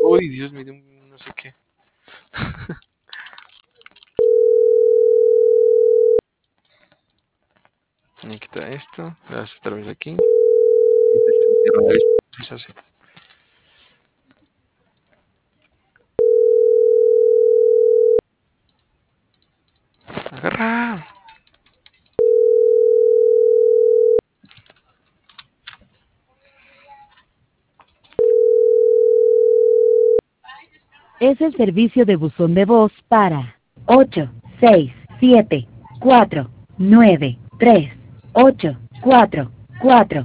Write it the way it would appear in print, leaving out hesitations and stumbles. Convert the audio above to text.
Uy, Dios, me dio un no sé qué. Me quita esto. Le das otra vez aquí. Y te cierra esto. Es así. Agarra. Es el servicio de buzón de voz para 867 493 844.